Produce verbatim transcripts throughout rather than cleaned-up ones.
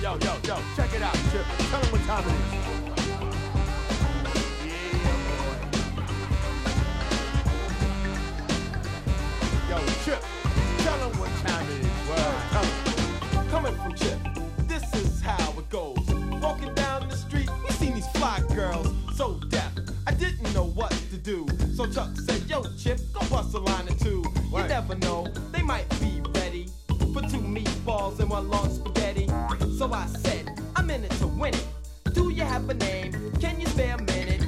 yo, yo, yo, check it out, Chip. Tell them what time it is. Yo, Chip, tell them what time it is. Well, tell them. Coming from Chip, this is how it goes. Walking down the street, we seen these fly girls, so deaf. I didn't know what to do. So Chuck said, yo, Chip, go bust a line or two. Right. You never know, they might be ready for two meatballs and one long spaghetti. So I said, I'm in it to win it. Do you have a name? Can you spare a minute?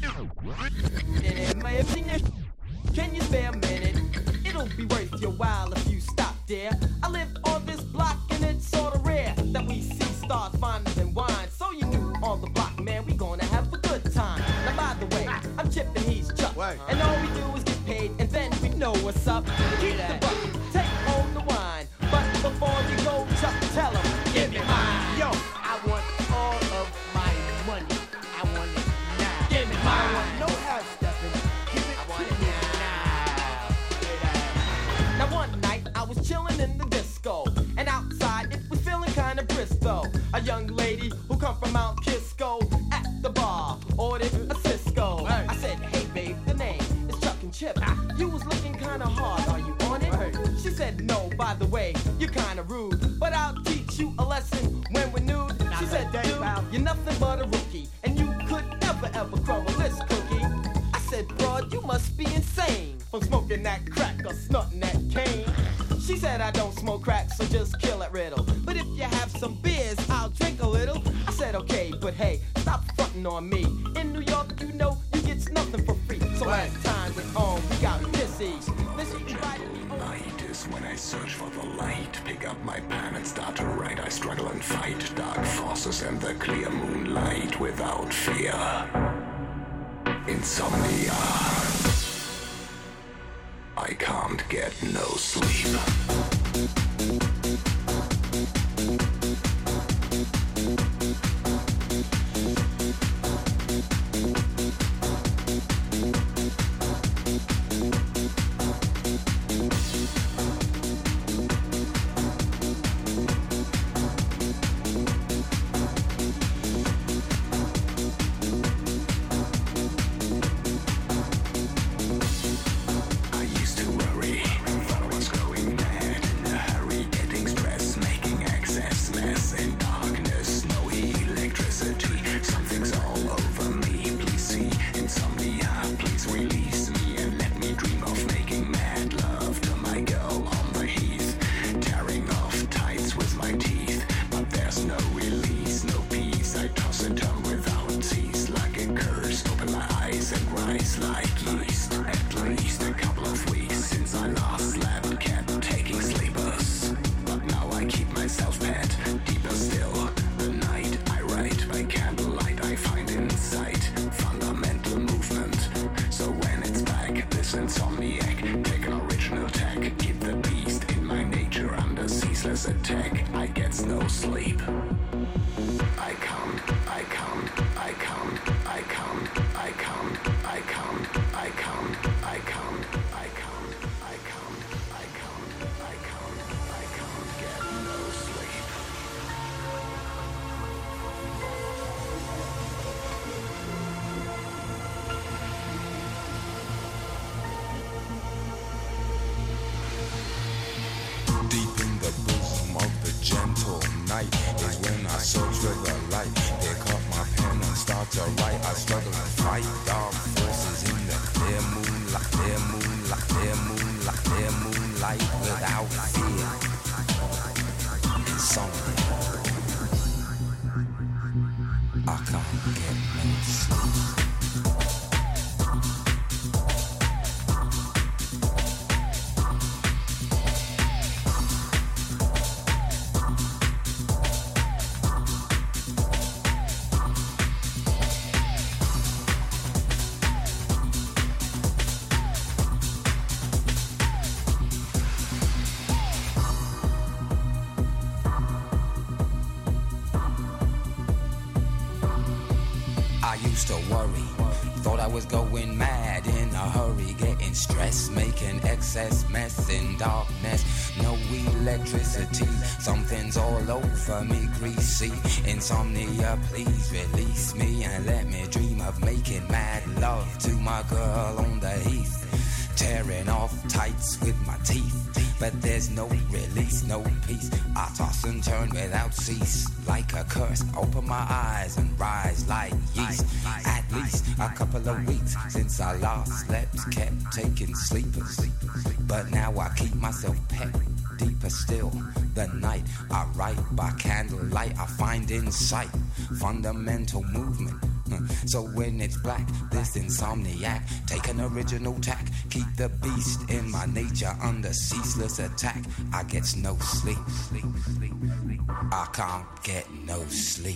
Can you spare a minute? It'll be worth your while if you stop there. I live on this block and it's sorta rare that we see stars finer than wine. So you knew on the block, man, we gonna have a good time. Now by the way, I'm Chip and he's Chuck, Right. and all we do is get paid and then we know what's up. Keep the bucket, take home the wine. But before you go, Chuck, tell him, give me mine. Yo, I want all of my money. I want it now. Give me I mine. want no half stepping. Give it I want to it me now. Now one night I was chilling in the disco, and outside it was feeling kinda brisk though. A young lady who come from Mount Kisco at the bar ordered a Cisco. Hey. I said, hey babe, the name is Chuck and Chip. You was looking kinda hard, are you on it? Hey. She said, no, by the way, you're kinda rude, but I'll teach you a lesson when we're nude. She said, that, dude, pal. you're nothing but a rookie, and you could never ever crumble this cookie. I said, broad, you must be insane from smoking that crack or snorting that cane. She said, I don't smoke crack, so just kill that riddle. But if you have some beers, I'll drink a little. I said, okay, but hey, stop fronting on me. In New York, you know, you get nothing for free. So Right. as time went on, we got busy. Listen, you right. Night is when I search for the light. Pick up my pen and start to write. I struggle and fight dark forces and the clear moonlight without fear. Insomnia. I can't get no sleep. I used to worry, thought I was going mad. In a hurry, getting stressed, making excess mess. In darkness, no electricity. Something's all over me. Please see insomnia. Please release me and let me dream of making mad love to my girl on the heath. Tearing off tights with my teeth. But there's no release, no peace. I toss and turn without cease. Like a curse, open my eyes and rise like yeast. At least a couple of weeks since I last slept. Kept taking sleepers, but now I keep myself pet. Deeper still, the night I write by candlelight. I find insight, fundamental movement. So when it's back, this insomniac, take an original tack. Keep the beast in my nature under ceaseless attack. I get no sleep. I count, I count, I count, I count, I count, I count, I count, I count, I count, I count, I count, I count, I count, get no sleep. Deep in the bosom of the gentle night is when I search for the light. Pick up my pen and start to write. I struggle and fight dark forces in the clear moonlight, clear moonlight, clear moonlight, clear moonlight without fear. Insomnia. I can't get no sleep. Thought I was going mad in a hurry, getting stressed, making excess mess in darkness. No electricity, something's all over me, greasy. Insomnia, please release me and let me dream of making mad love to my girl on the heath. Tearing off tights with my teeth, but there's no release, no peace. I toss and turn without cease, like a curse. Open my eyes and rise like yeast. At least a couple of weeks since I last slept, kept taking sleepers, but now I keep myself pet. Deeper still, the night I write by candlelight, I find insight, fundamental movement. So when it's black, this insomniac, take an original tack, keep the beast in my nature under ceaseless attack. I get no sleep, I can't get no sleep.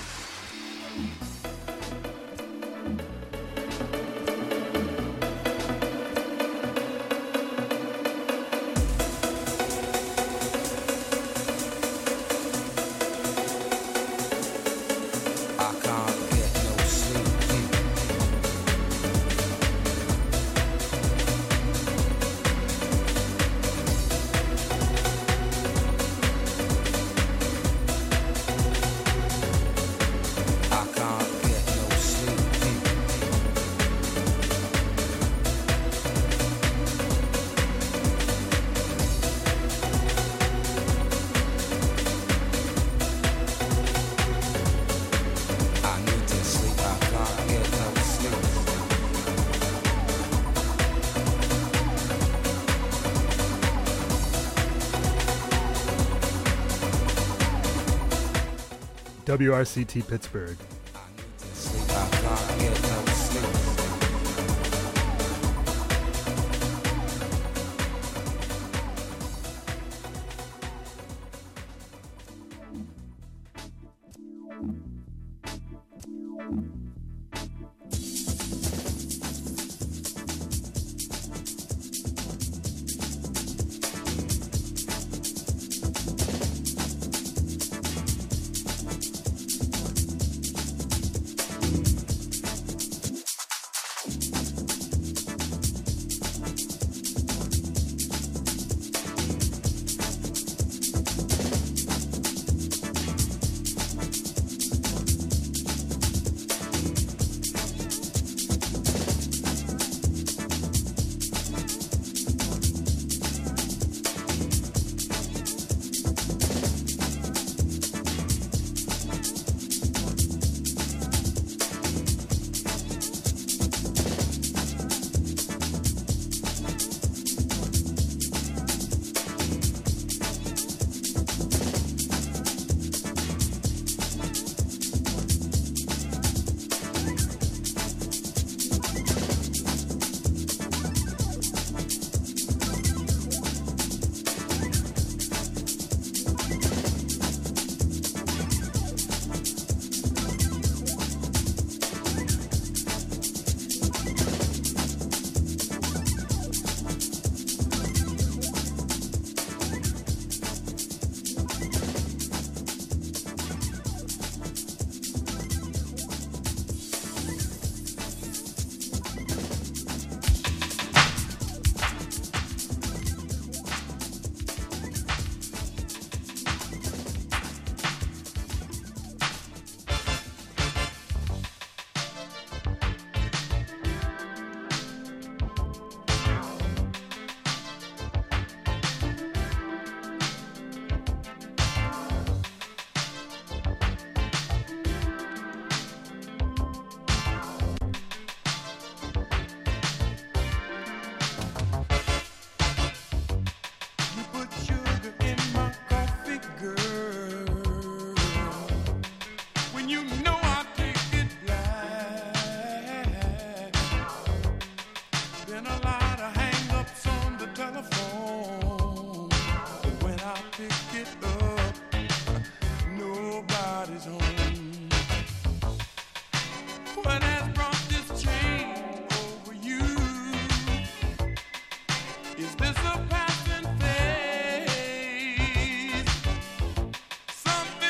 W R C T Pittsburgh.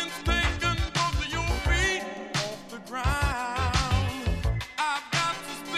Something's taken both of your feet off the ground. I've got to speak.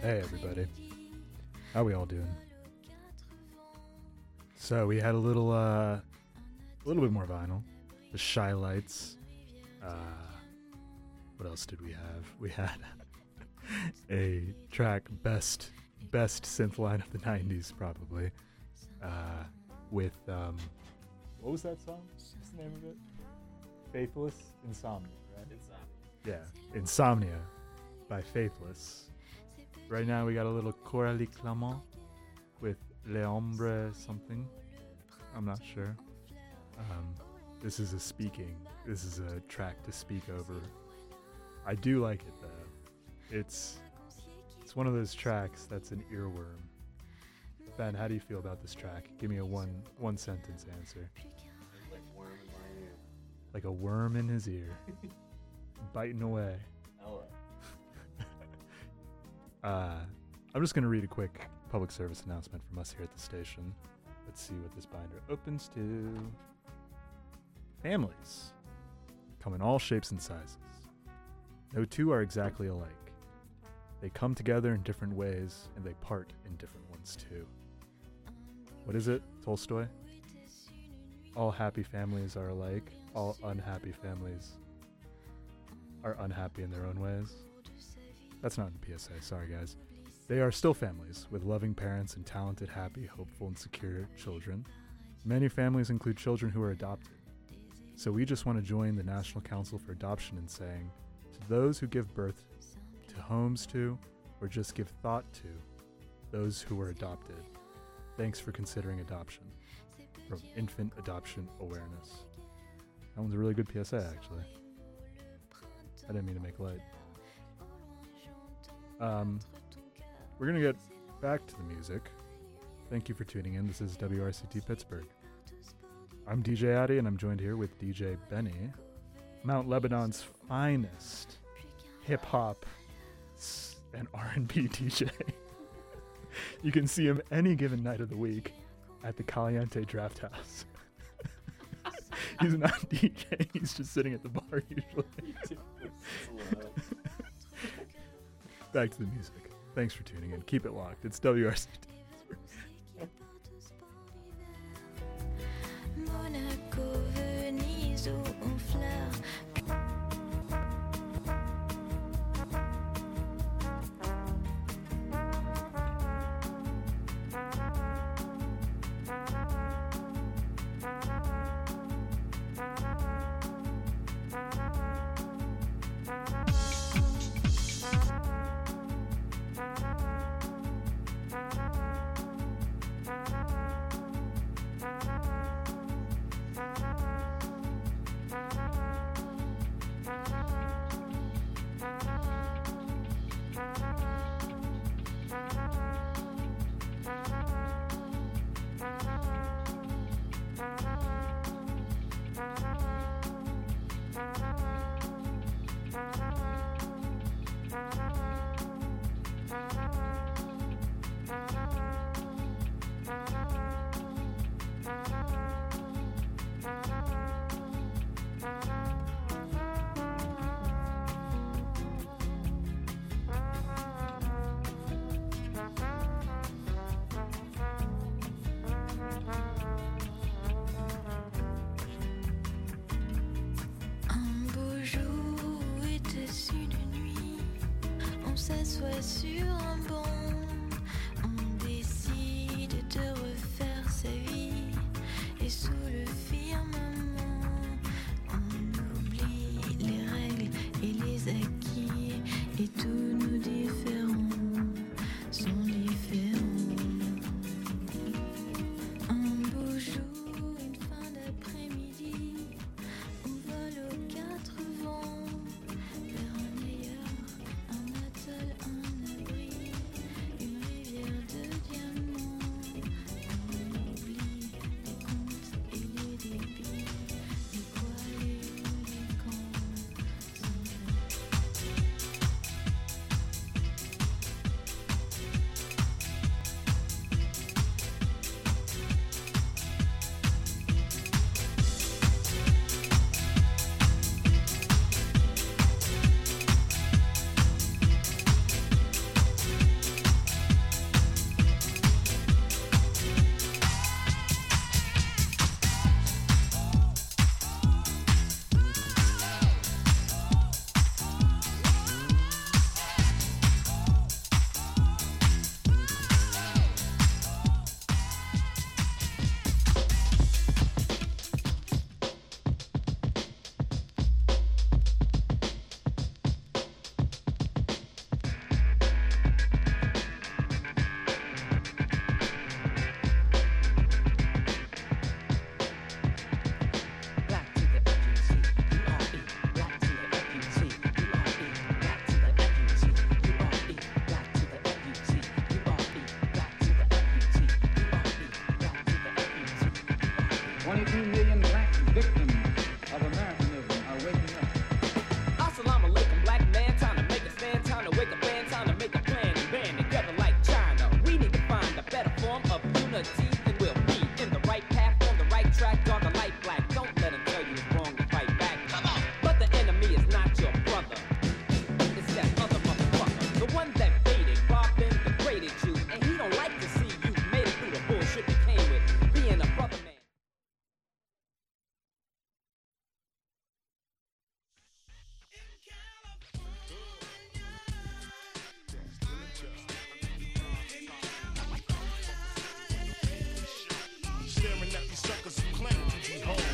Hey everybody, how we all doing? So we had a little, uh, a little bit more vinyl. The Shy Lights. Uh, what else did we have? We had a track best, best synth line of the nineties probably. Uh, with um, what was that song? What's the name of it? Faithless Insomnia, right? Insomnia. Yeah, Insomnia by Faithless. Right now we got a little Coralie Clement with Le Ombre something. I'm not sure. Um, this is a speaking. This is a track to speak over. I do like it though. It's it's one of those tracks that's an earworm. Ben, how do you feel about this track? Give me a one one sentence answer. Like worm in my ear. Like a worm in his ear, biting away. Ella. Uh, I'm just going to read a quick public service announcement from us here at the station. Let's see what this binder opens to. Families come in all shapes and sizes. No two are exactly alike. They come together in different ways, and they part in different ones too. What is it, Tolstoy? All happy families are alike. All unhappy families are unhappy in their own ways. That's not in the P S A, sorry guys. They are still families, with loving parents and talented, happy, hopeful, and secure children. Many families include children who are adopted. So we just want to join the National Council for Adoption in saying, to those who give birth to homes to, or just give thought to, those who were adopted, thanks for considering adoption. From Infant Adoption Awareness. That one's a really good P S A, actually. I didn't mean to make light. Um, we're going to get back to the music. Thank you for tuning in. This is W R C T Pittsburgh. I'm D J Addy, and I'm joined here with D J Benny, Mount Lebanon's finest hip-hop and R and B D J. You can see him any given night of the week at the Caliente Draft House. He's not DJing, he's just sitting at the bar usually. Back to the music. Thanks for tuning in. Keep it locked. It's W R C T. Monaco, Venise ou Honfleur. S'assoit sur un banc, on décide de refaire sa vie, et sous le firmament, on oublie les règles et les acquis, et tous nos différents sont différents. Un beau jour, une fin d'après-midi, on vole aux quatre vents, vers un ailleurs, un atoll, un abri. twenty-two million black victims of Americanism are waking up. Assalamu alaikum, black man, time to make a stand, time to wake up, band, time to make a plan and band together like China. We need to find a better form of unity, and we'll be in the right path, on the right track, dark or light black. Don't let them tell you it's wrong to fight back. Come on. But the enemy is not your brother. It's that other motherfucker, the one that baited, robbed, and degraded you, and he don't like to see you made it through the bullshit that came with being a brother man. Staring at these suckers who claim to be home.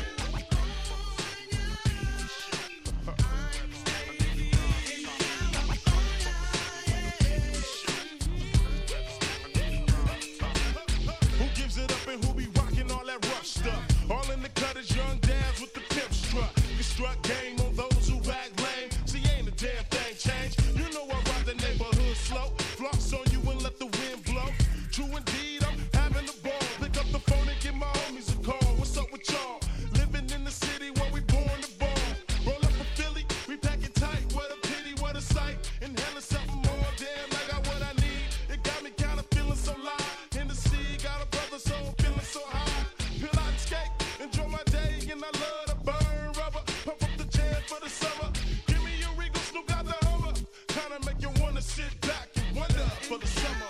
Who gives it up and who be rocking all that rough stuff? All in the cut is young dads with the pimp strut. You struck game on those who act lame. See, ain't a damn thing changed. You know I ride the neighborhood slow. Floss on you and let the wind blow. True indeed, I'm having the ball. Pick up the phone and give my homies a call. What's up with y'all? Living in the city where we born to ball. Roll up a Philly, we pack it tight. What a pity, what a sight. Inhaling something more, damn, I got what I need. It got me kinda feeling so live. In the sea, got a brother soul feeling so high. Peel out and skate, enjoy my day, and I love to burn rubber. Pump up the jam for the summer. Give me your Regal, Snoop got the Hummer. Kinda make you wanna sit back and wonder for the summer.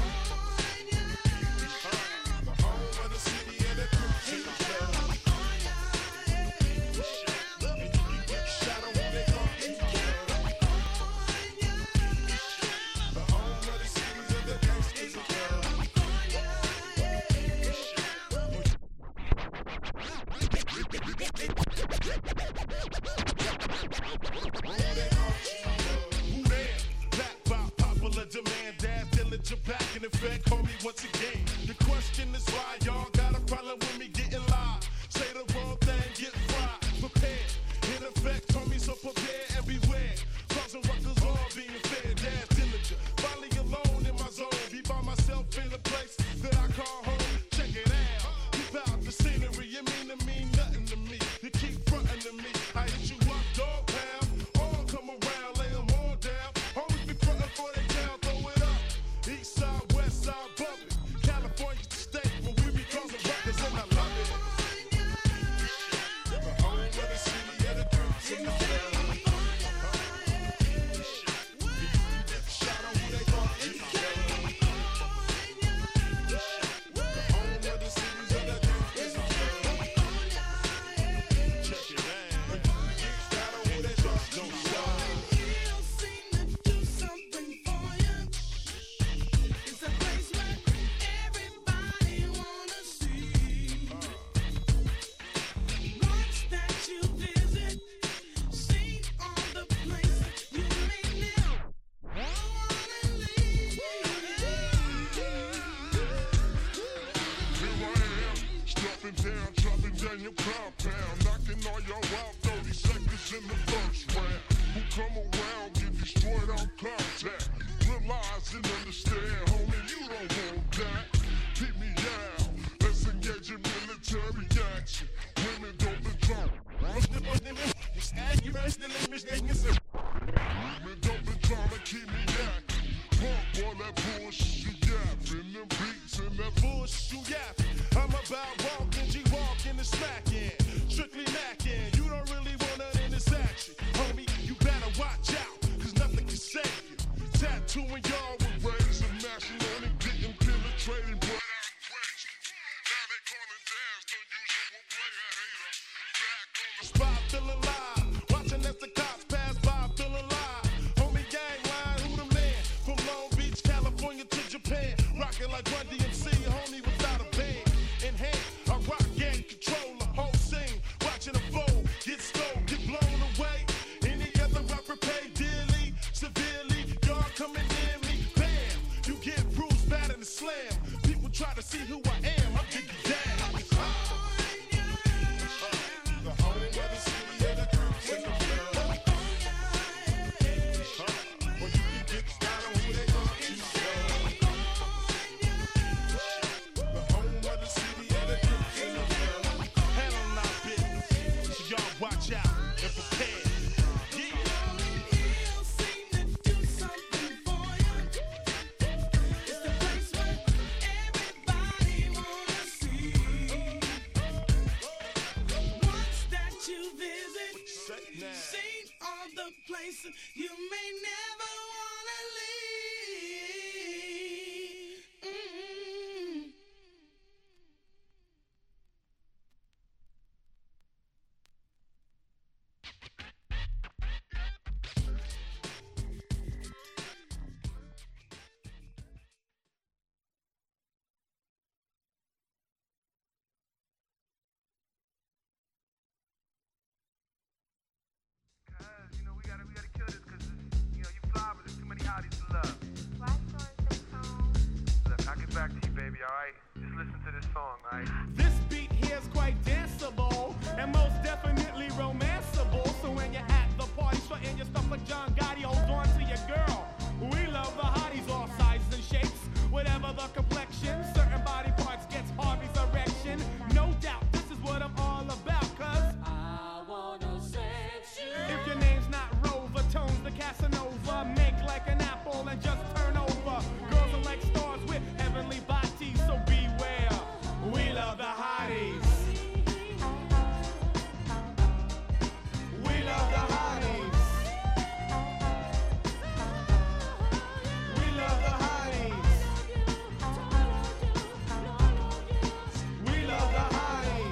Back in effect, call me once again. The question is why y'all got a problem with me getting live. Say the wrong thing, get fried. Prepared, in effect, call me so prepared and beware. Causing ruckus all being fair, dash diligent. Finally alone in my zone, be by myself in a place that I call home. Check it out, keep out the scenery. You mean to mean nothing to me. You keep fronting to me. I hit you up, dog pound. All come around, lay them all down. Always be fronting for the town, throw it up. East side, west side, bump it. California state where we be causing ruckus and I love it. The home of the city of the dreams in the world. Shout out who they want to be. The home of the cities of the dreams in the world. Check it out. Shout out who they want to be. Down, dropping down your compound, knocking all y'all out thirty seconds in the first round. Who come around, get destroyed on contact. Realize and understand, homie, you don't want that. Keep me out, let's engage in military action. Women don't be drunk. Women don't be trying to keep me acting. Pump all that bullshit you yapping, them beats and that bullshit you yapping. I'm about walking, G-walking and smacking, strictly macking. You don't really want none in this action, homie. You better watch out, cause nothing can save you. Tattooing y'all with rays and mashing on and getting penetrating, but I'm crazy. Now they calling dance, the usual player hater. Back on the spot, feeling live. Watching as the cops pass by, feeling live. Homie gang line, who the man? From Long Beach, California to Japan. Rocking like Run D M C, homie, without a band. In hand, I rock gang, control the whole scene. Watching the foe get stole, get blown away. Any other rapper pay dearly, severely. Y'all coming near me, bam. You get bruised, bad in the slam. People try to see who I am, I'm getting down. The home of the city of the dreams in the world. Or you can get down on who they want to be. The home of the city of the dreams in the world. you may never wanna leave. Mm-mm. You know, we gotta, we gotta kill this because, you know, you fly, but there's too many hotties to love. Why so song? Look, I'll get back to you, baby, alright? Just listen to this song, alright? This beat here's quite danceable and most definitely romanceable. So when you're at the party, strutting your stuff like John Gotti, hold on to your girl. We love the hotties, all sizes and shapes, whatever the complexion. Certain body parts gets Harvey's erection. No doubt, this is what I'm all about, cause I wanna sex you. If your name's not Rover, tones the Casanova, make like an apple and just turn over. Girls are like stars with heavenly bodies, so beware. We love the hotties. We love the hotties. We love the hotties. We love the hotties.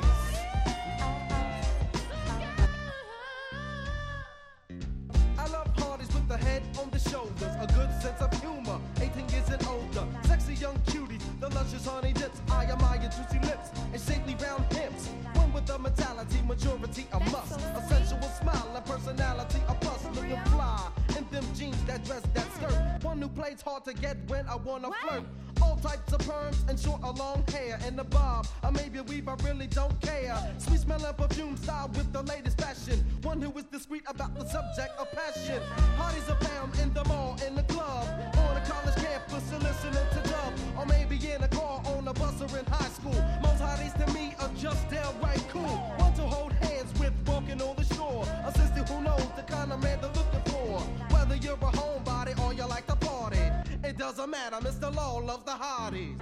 I love hotties with the head on the shoulders, a good sense of humor, eighteen years and older. Sexy young cuties, the luscious honey dips. I admire juicy lips and shapely round hips. One with a mentality, maturity, a must. A sensual smile and personality, a plus. Looking fly in them jeans, that dress, that skirt. One who plays hard to get when I wanna flirt. All types of perms and short or long hair. And the bob, or maybe a weave, I really don't care. Sweet smelling perfume style with the latest fashion. One who is discreet about the subject of passion. Hotties are found in the mall, in the club, on a college campus, and listening to dub. Or maybe in a car, on a bus, or in high school. Most hotties to me are just downright cool. Want to hold hands with walking on the shore. A sister who knows the kind of man they're looking for. Whether you're a homebody or you like to party, it doesn't matter, Mister Law loves the hotties.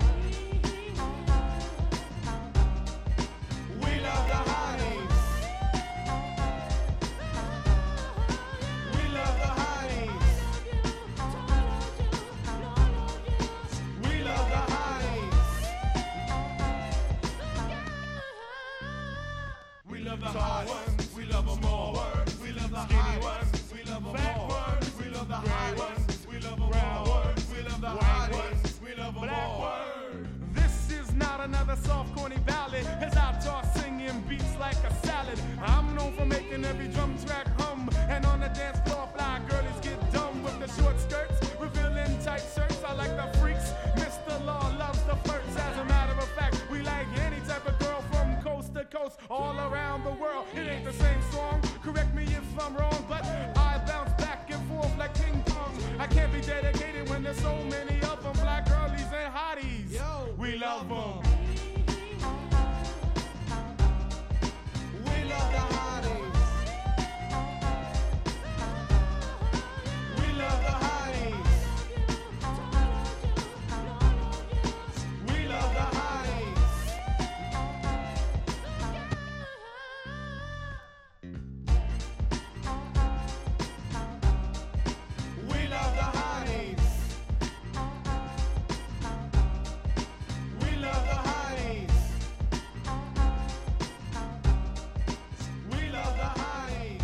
We love the hotties. We love the hotties. We love the hotties. We love the hot ones. We love them all. We love the skinny ones. We love them all. We love the high ones. We love them all. We love the high ones. We love them all. This is not another soft, corny ballad. As I talk singing beats like a salad. I'm known for making every drum track hum. And on the dance floor, fly girlies get dumb with the short skirts, revealing tight shirts. I like the freaks. Mister Law loves the flirts. As a matter of fact, we like any type of girl from coast to coast, all around the world. It ain't the same song. Correct me if I'm wrong, but I bounce back and forth like ping pong. I can't be dedicated when there's so many of them. Black girlies and hotties. Yo, we love them. We love the hotties. We love the hotties. We love the hotties. We love the hotties. We love the hotties. We love the hotties.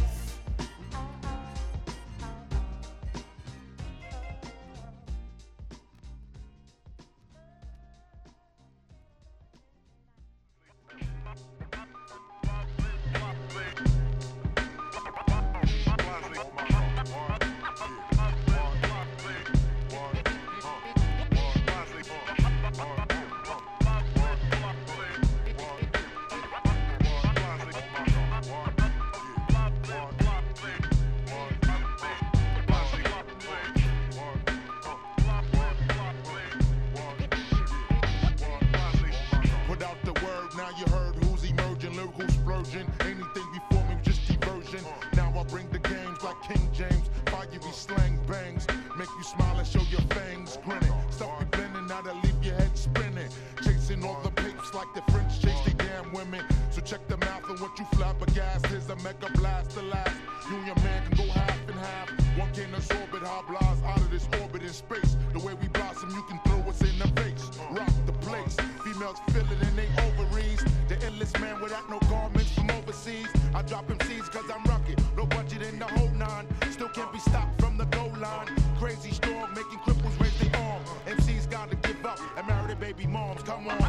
Put out the word, now you heard who's emerging, lyrical splurging. Anything before me was just diversion. Now I bring the games like King James. Fiery slang bangs, make you smile and show your fangs grinning. Stuff be blending, now to leave your head spinning. Chasing all the papes like the French chase they damn women. So check the mouth and what you flabbergast. Here's a mega blast to last. You and your man can go half and half. One can absorb it, hoblahs out of this orbit in space. The way we blossom, you can throw us in the face. Rock the place. Females feel it in they ovaries. The endless man without no garments from overseas. I drop them seeds cause I'm rugged. No budget in the whole nine. Still can't be stopped from the goal line. Crazy strong, making cripples raise their arm. M Cs gotta give up and marry their baby moms. Come on.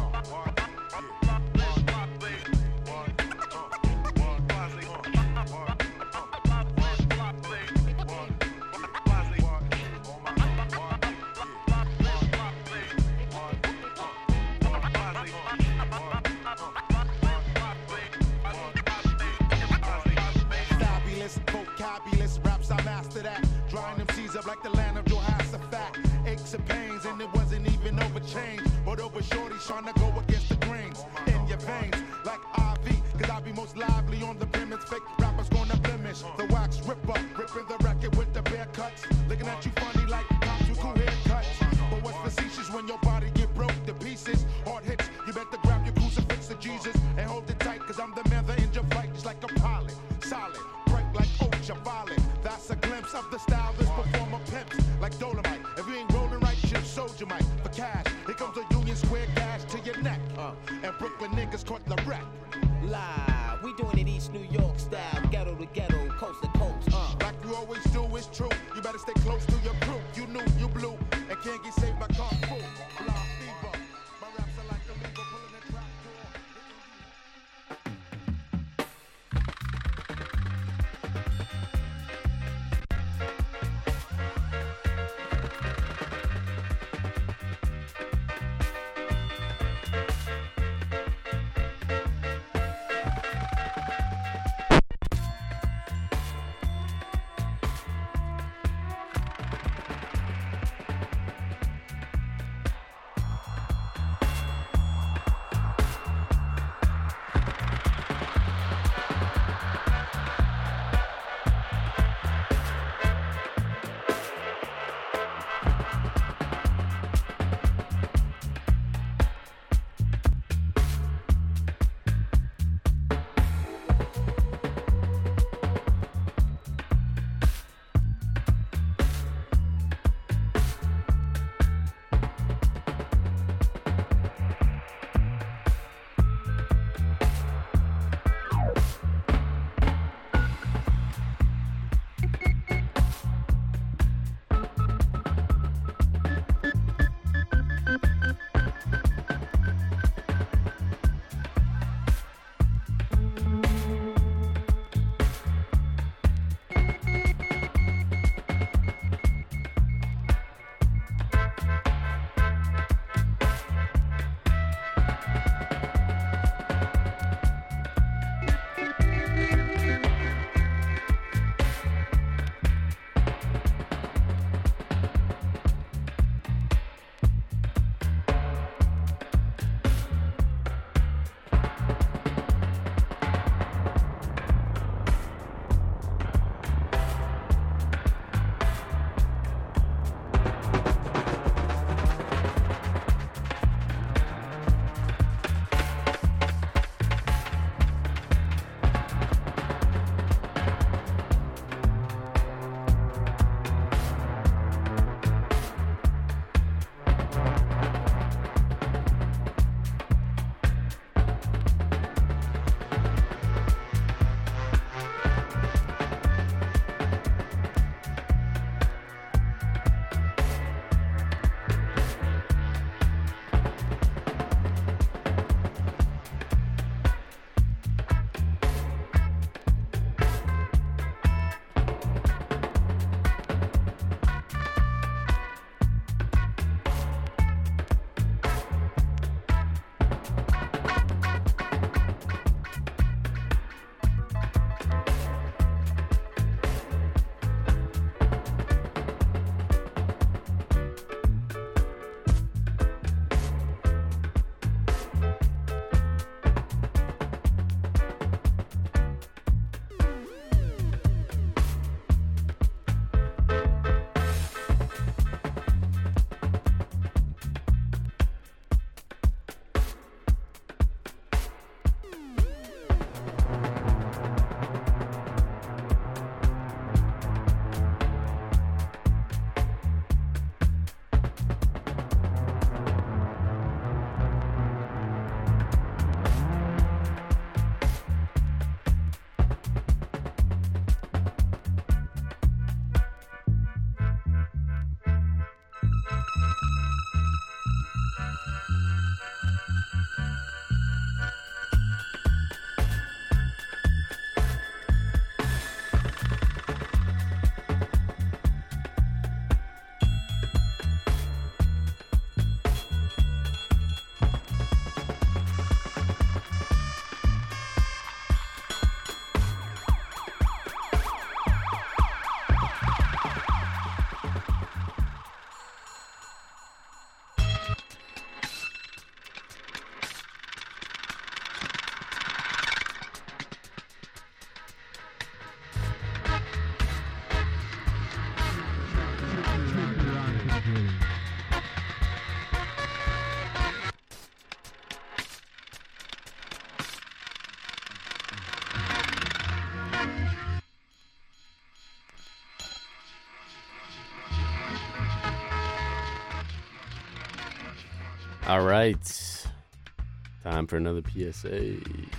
Vocabulous raps, I master that. Drying them seas up like the land of Jehoshaphat. Aches and pains, and it wasn't even over change, but over shorties trying to go against the grains. In your veins, like I V, cause I be most lively on the premise. Fake rappers gonna blemish. The wax ripper, ripping the record with the bare cuts. Looking at you funny like cops with cool haircuts. But what's facetious when your body get broke to pieces? Hard hits, you better grab your crucifix to Jesus and hold it tight, cause I'm the man that in your flight, just like a pilot. Solid. Like ultraviolet, that's a glimpse of the style this performer pimps. Like Dolomite, if you ain't rolling right, shit soldier might. For cash, here comes a Union Square dash to your neck. Uh, and Brooklyn niggas caught the wreck. Live, we doing it East New York style, ghetto to ghetto, coast to coast. Uh. Like you always do, it's true. You better stay close to your crew. You knew you blew and can't get saved by car full. Blah fever. My raps are like a lever pulling a trap door. All right. Time for another P S A.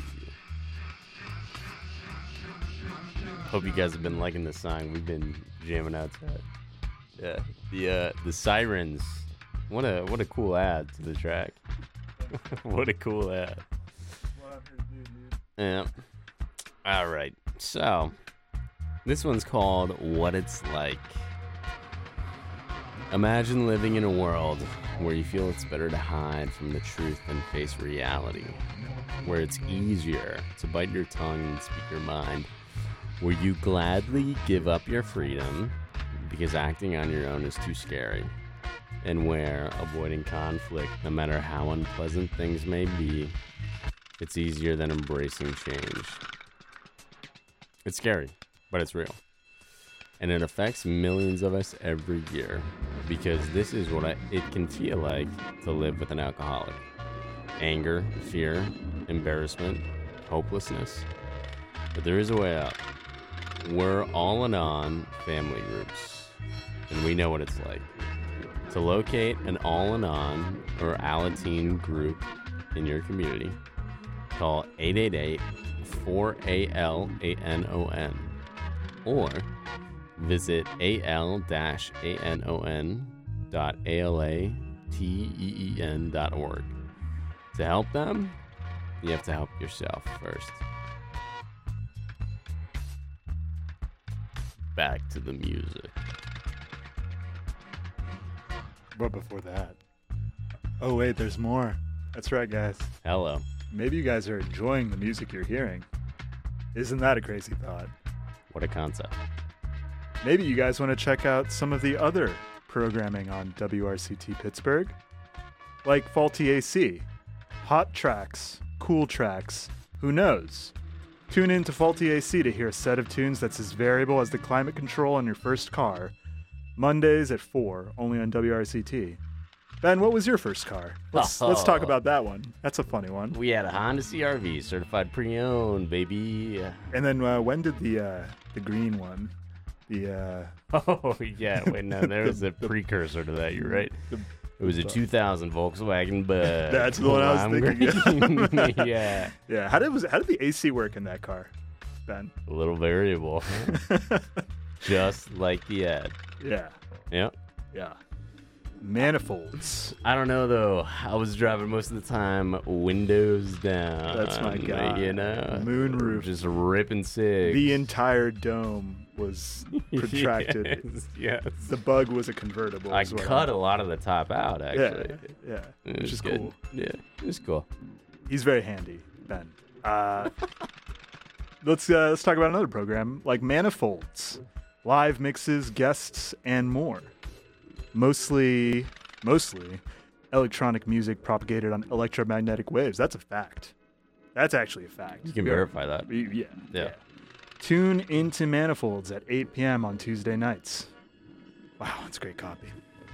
Hope you guys have been liking this song. We've been jamming outside. Yeah. The uh, the sirens. What a what a cool ad to the track. What a cool ad. Yeah. All right. So, this one's called What It's Like. Imagine living in a world where you feel it's better to hide from the truth than face reality. Where it's easier to bite your tongue and speak your mind. Where you gladly give up your freedom because acting on your own is too scary. And where avoiding conflict, no matter how unpleasant things may be, it's easier than embracing change. It's scary, but it's real. And it affects millions of us every year because this is what I, it can feel like to live with an alcoholic. Anger, fear, embarrassment, hopelessness. But there is a way out. We're All-In-On family groups, and we know what it's like. To locate an All-In-On or Alateen group in your community, call eight eight eight, four A L A N O N or visit A L A N O N dot A L A T E E N dot org. To help them, you have to help yourself first. Back to the music. But before that. Oh, wait, there's more. That's right, guys. Hello. Maybe you guys are enjoying the music you're hearing. Isn't that a crazy thought? What a concept. Maybe you guys want to check out some of the other programming on W R C T Pittsburgh, like Faulty A C, Hot Tracks, Cool Tracks, who knows? Tune in to Faulty A C to hear a set of tunes that's as variable as the climate control on your first car. Mondays at four, only on W R C T. Ben, what was your first car? Let's oh. let's talk about that one. That's a funny one. We had a Honda C R V, certified pre-owned, baby. And then uh, when did the uh, the green one? The uh... oh yeah, wait no, there was a precursor to that. You're right. The, it was a two thousand Volkswagen Bug. That's the one I was I'm thinking. yeah, yeah. How did was how did the A C work in that car, Ben? A little variable, just like the ad. Yeah. Yep. Yeah. Manifolds. I don't know though. I was driving most of the time windows down. That's my guy. You know, moonroof, just ripping cigs. The entire dome was protracted. yes, yes. The Bug was a convertible. I as well. cut a lot of the top out. Actually, yeah, yeah, it which is good. cool. Yeah, it's cool. He's very handy, Ben. Uh, let's uh, let's talk about another program like Manifolds, live mixes, guests, and more. Mostly, mostly electronic music propagated on electromagnetic waves. That's a fact. That's actually a fact. You can yeah. verify that. Yeah, yeah. Yeah. Tune into Manifolds at eight p.m. on Tuesday nights. Wow, that's great copy.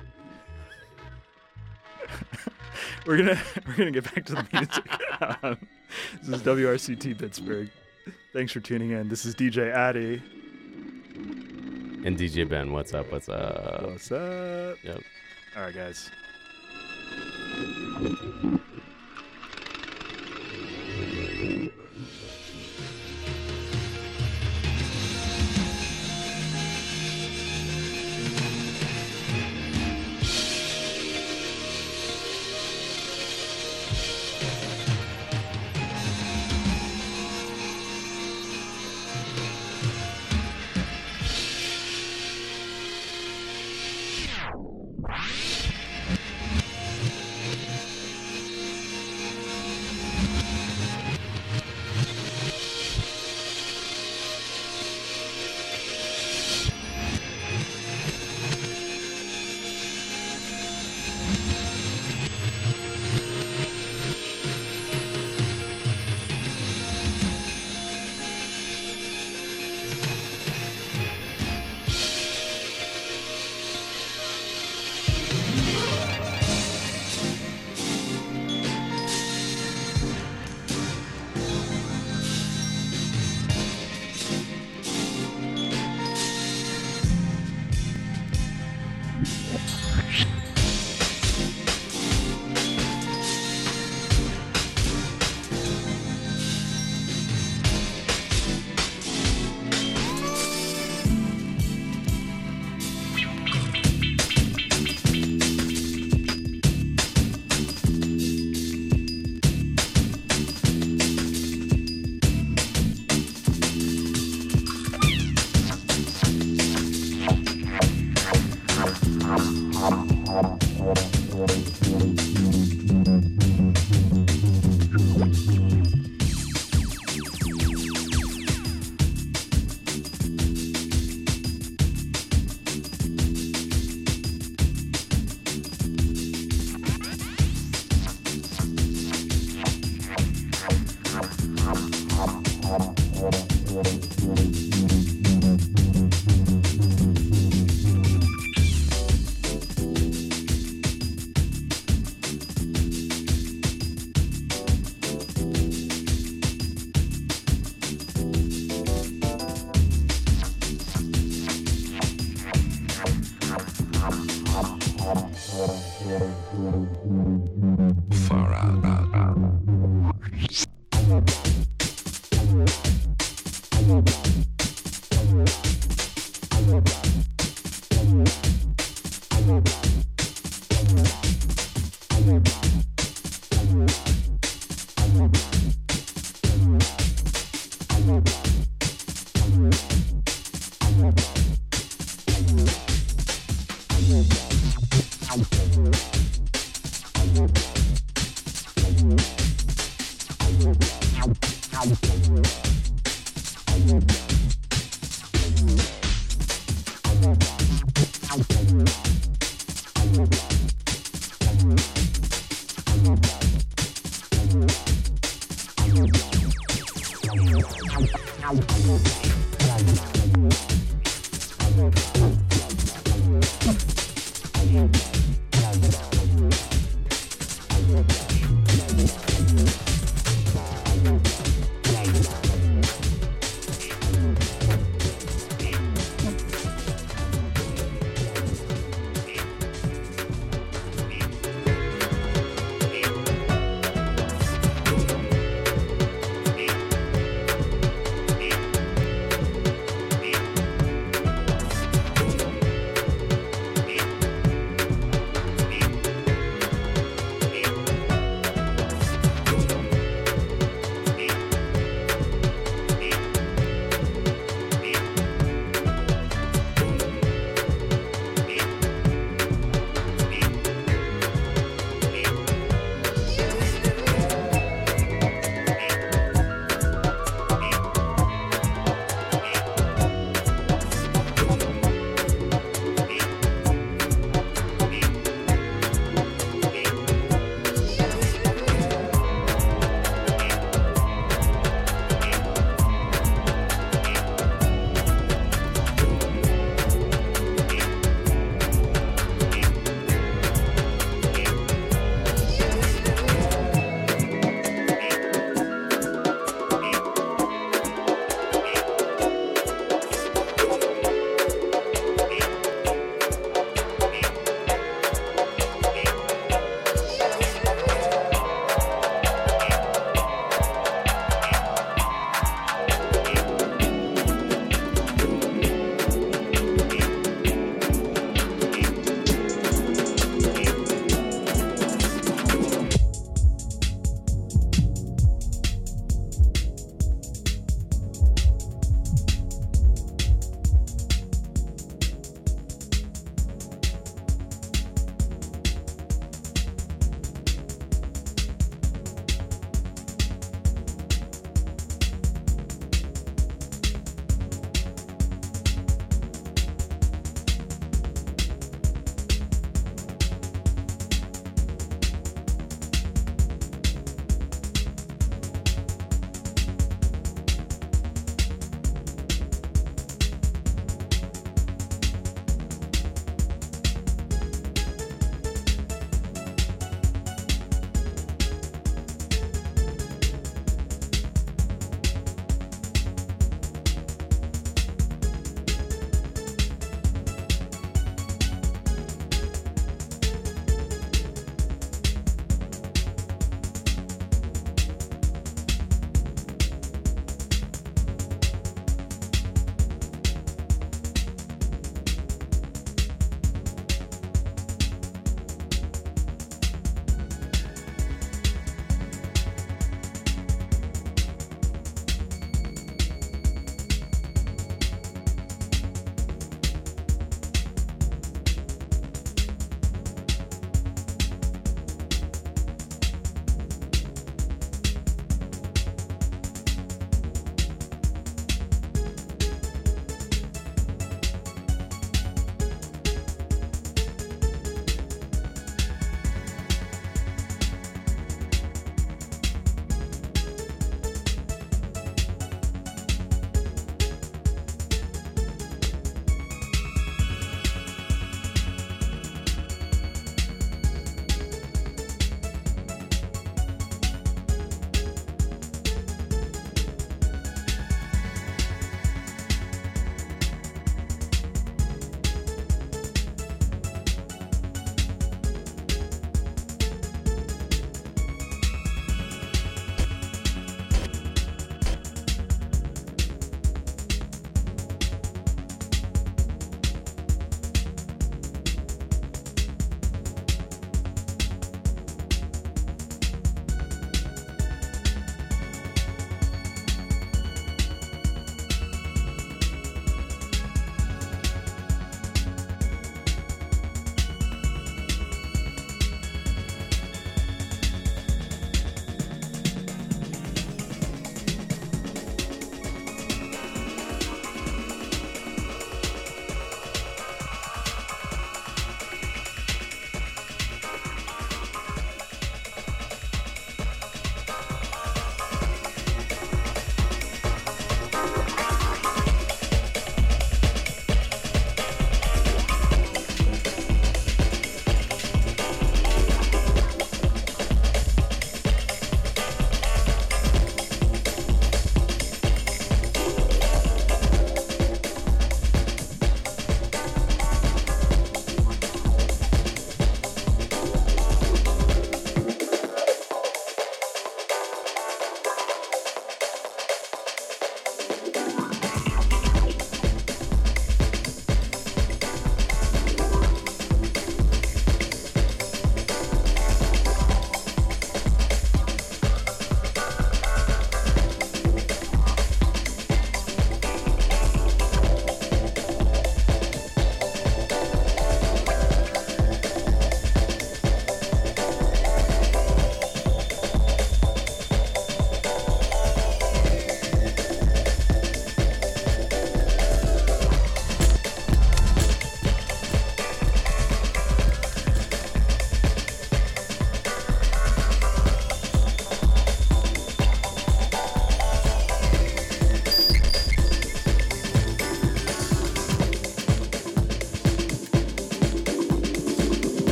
we're gonna we're gonna get back to the music. um, this is W R C T Pittsburgh. Thanks for tuning in. This is D J Addy. And D J Ben, what's up? What's up? What's up? Yep. All right, guys.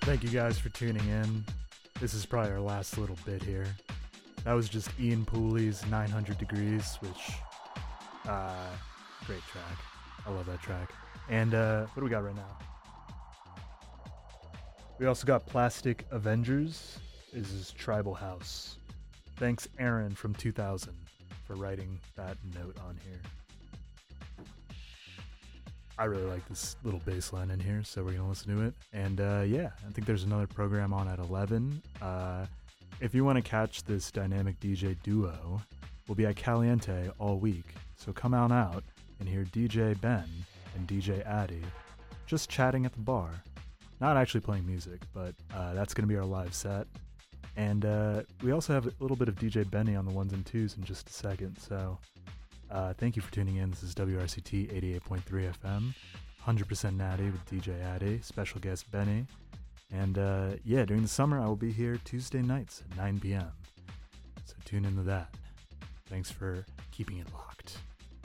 Thank you guys for tuning in. This is probably our last little bit here. That was just Ian Pooley's nine hundred Degrees, which, uh, great track. I love that track. And uh, what do we got right now? We also got Plastic Avengers. This is Tribal House. Thanks, Aaron from two thousand, for writing that note on here. I really like this little bass line in here, so we're going to listen to it. And uh, yeah, I think there's another program on at eleven. Uh, if you want to catch this dynamic D J duo, we'll be at Caliente all week. So come on out and hear D J Ben and D J Addy just chatting at the bar. Not actually playing music, but uh, that's going to be our live set. And uh, we also have a little bit of D J Benny on the ones and twos in just a second. So uh, thank you for tuning in. This is W R C T eighty-eight point three F M, one hundred percent Natty with D J Addy, special guest Benny. And uh, yeah, during the summer, I will be here Tuesday nights at nine p.m. So tune into that. Thanks for keeping it locked.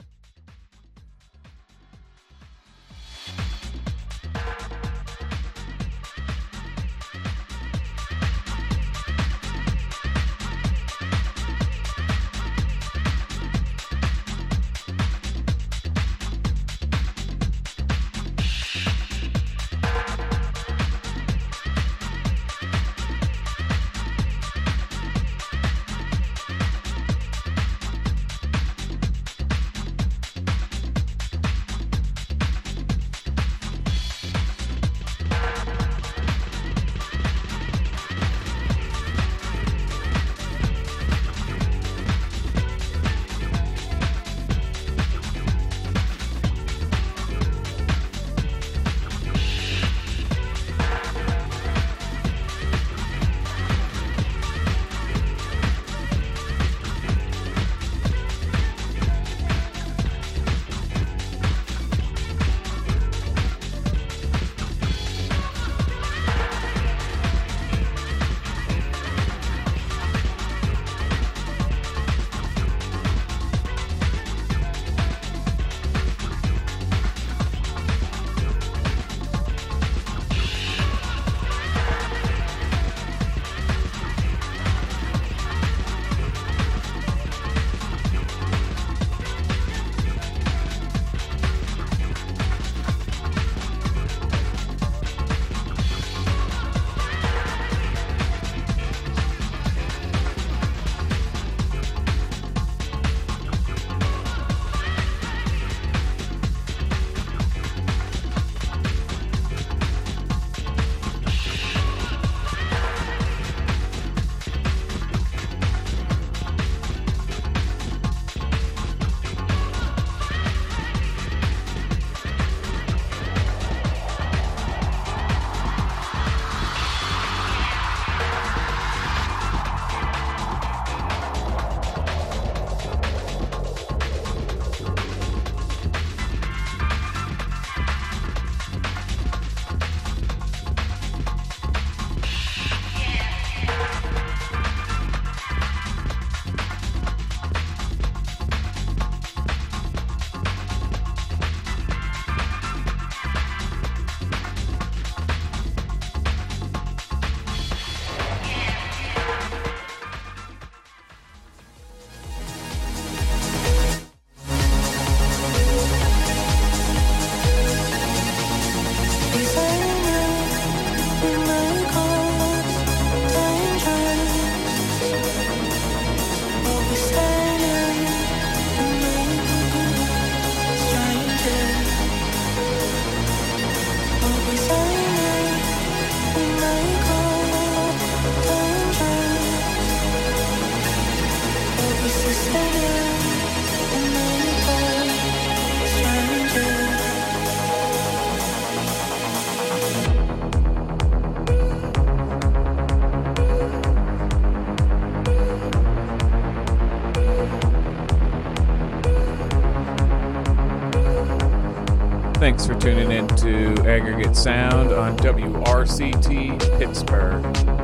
Thanks for tuning in to Aggregate Sound on W R C T Pittsburgh.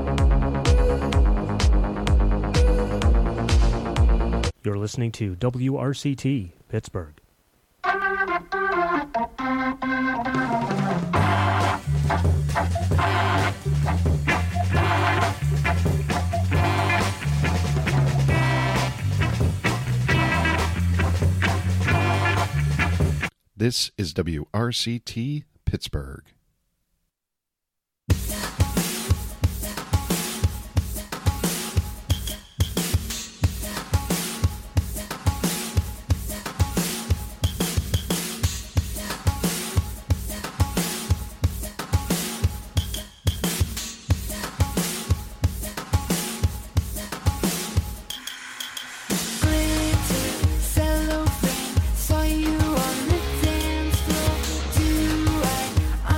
You're listening to W R C T Pittsburgh. This is W R C T Pittsburgh. Saw you on the dance floor. Do I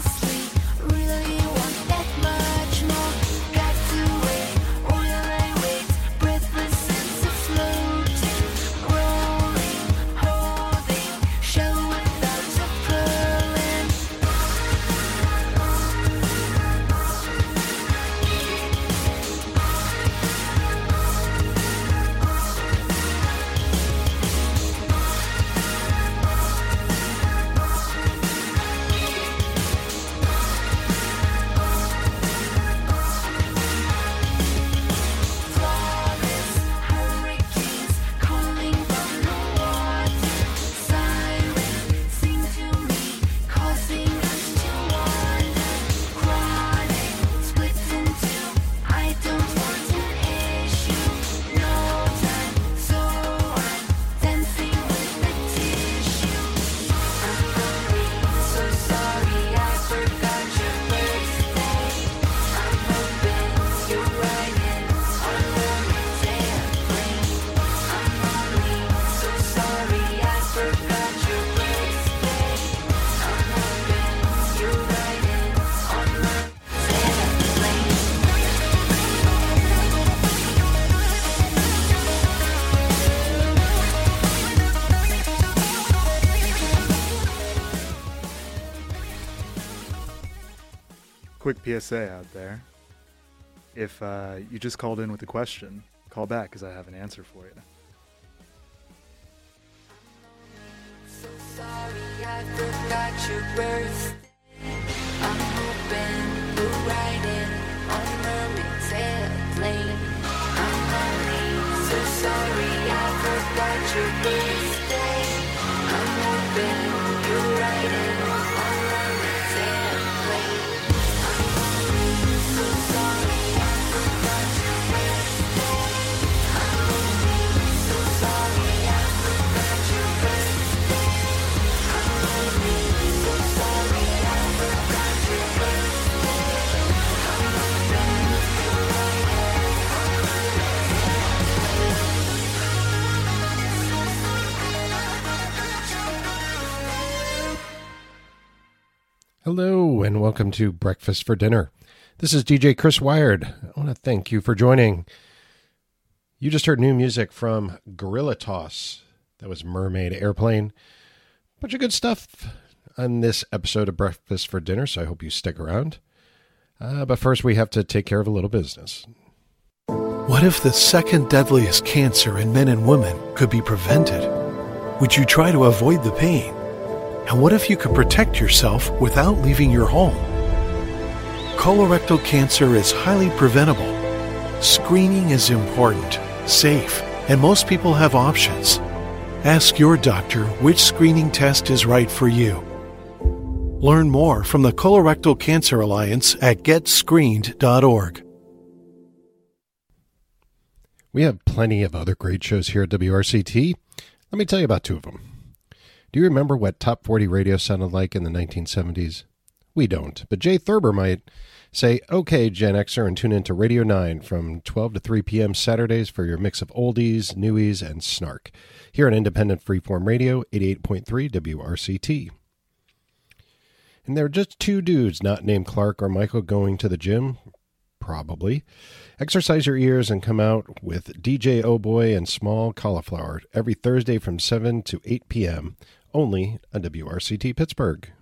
quick P S A out there. If uh, you just called in with a question, call back because I have an answer for you. So sorry I forgot your birthday. I'm hoping you're riding on Mermaid's airplane. I'm lonely, so sorry I forgot your birthday. I'm hoping you're riding on Mermaid's airplane. I'm lonely, so sorry I forgot your birthday. I'm lonely, so sorry I forgot your birthday. I'm lonely, so sorry I forgot your birthday. I'm hoping you're riding on Mermaid's airplane. Hello, and welcome to Breakfast for Dinner. This is D J Chris Wired. I want to thank you for joining. You just heard new music from Gorilla Toss. That was Mermaid Airplane. Bunch of good stuff on this episode of Breakfast for Dinner, so I hope you stick around. Uh, but first, we have to take care of a little business. What if the second deadliest cancer in men and women could be prevented? Would you try to avoid the pain? And what if you could protect yourself without leaving your home? Colorectal cancer is highly preventable. Screening is important, safe, and most people have options. Ask your doctor which screening test is right for you. Learn more from the Colorectal Cancer Alliance at get screened dot org. We have plenty of other great shows here at W R C T. Let me tell you about two of them. Do you remember what Top forty radio sounded like in the nineteen seventies? We don't, but Jay Thurber might. Say, okay, Gen Xer, and tune into Radio nine from twelve to three p.m. Saturdays for your mix of oldies, newies, and snark. Here on Independent Freeform Radio, eighty-eight point three W R C T. And there are just two dudes not named Clark or Michael going to the gym. Probably. Exercise your ears and come out with D J Oh Boy and Small Cauliflower every Thursday from seven to eight p.m. only on W R C T Pittsburgh.